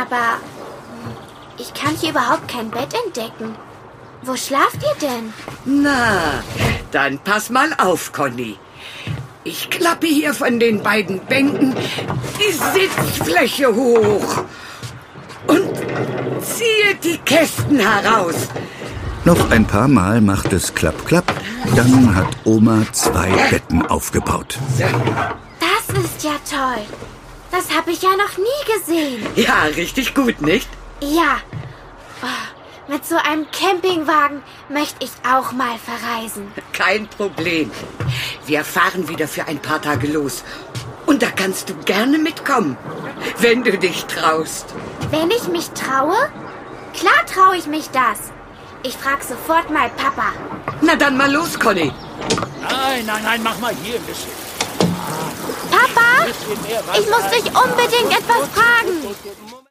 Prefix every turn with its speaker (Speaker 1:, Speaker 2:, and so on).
Speaker 1: Aber ich kann hier überhaupt kein Bett entdecken. Wo schlaft ihr denn?
Speaker 2: Na, dann pass mal auf, Conny. Ich klappe hier von den beiden Bänken die Sitzfläche hoch und ziehe die Kästen heraus.
Speaker 3: Noch ein paar Mal macht es klapp, klapp. Dann hat Oma 2 Betten aufgebaut.
Speaker 1: Das ist ja toll. Das habe ich ja noch nie gesehen.
Speaker 2: Ja, richtig gut, nicht?
Speaker 1: Ja. Oh, mit so einem Campingwagen möchte ich auch mal verreisen.
Speaker 2: Kein Problem. Wir fahren wieder für ein paar Tage los. Und da kannst du gerne mitkommen, wenn du dich traust.
Speaker 1: Wenn ich mich traue? Klar traue ich mich das. Ich frage sofort mal Papa.
Speaker 2: Na dann mal los, Conny.
Speaker 4: Nein, mach mal hier ein bisschen.
Speaker 1: Papa, ich muss dich unbedingt etwas fragen.